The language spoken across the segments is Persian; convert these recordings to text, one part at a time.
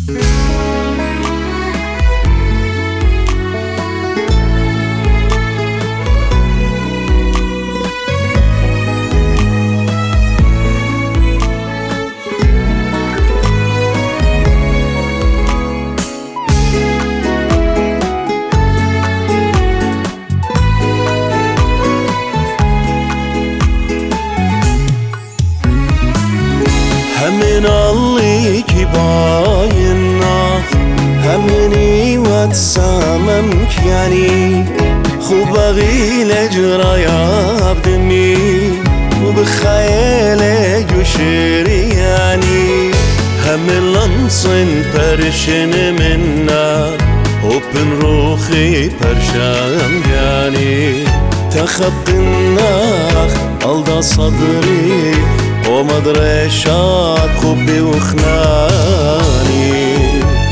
همین اللي كباينا همني واتساممك يعني خوب غيل جرايا بدمي وبخيالي جشري يعني همن لنصن برشن منا وبن روخي برشام يعني تخط الناخ alda صدري ومدرشات حبي وخناني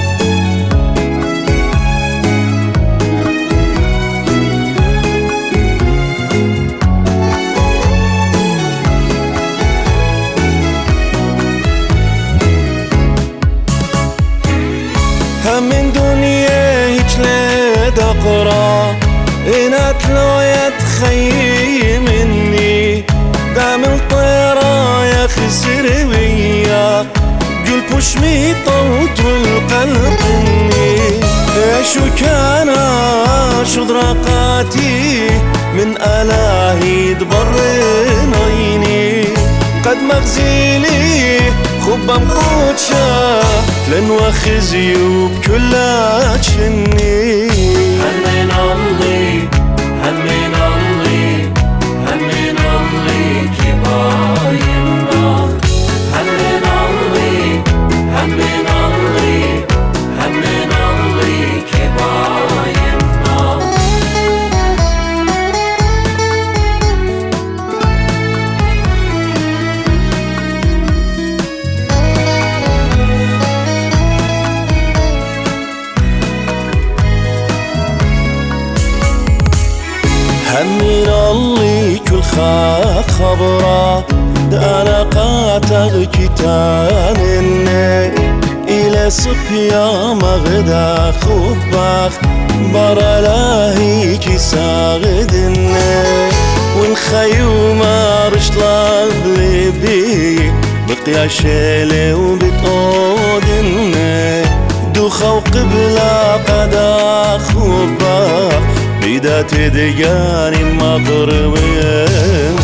هم من دنيا هيج لا دقرا إنات لو يتخيي مني دام الطيرة يا خسر ويا قل بوش ميطوت والقلب مني شو كان شو ضراقاتي من ألاهي دبرين عيني قد مغزيلي خبا مقوتشا لن وخزي وبكلات شني همين الله همين الله همين الله كبايمنا همين الله همين الله همين الله كبايمنا همين الله كل خبرة أنا قاتل كتان إلى صبيا مغدا خباخ برا لاهي كي ساغدنا ونخيوم رشلا بلبي بقيا شيلي وبتقودنا دوخا وقبلا قدا خباخ بيدا تدقاني مغربين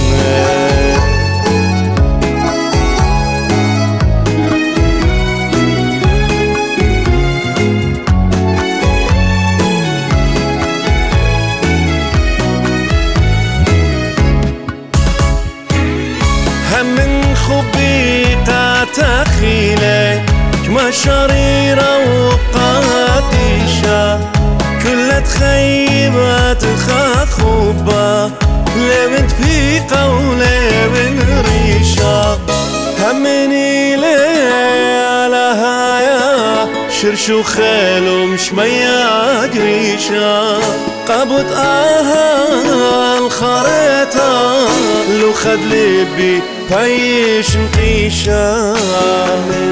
هم من خبيقة تخيلة كما شريرة وقادشة كل تخيبات خخوبة لبنت في قولة من ريشة همني لي على هايا شرشو خيلو مش ميا قريشة قبض الخريطة لو خد لبي بايش مقيشة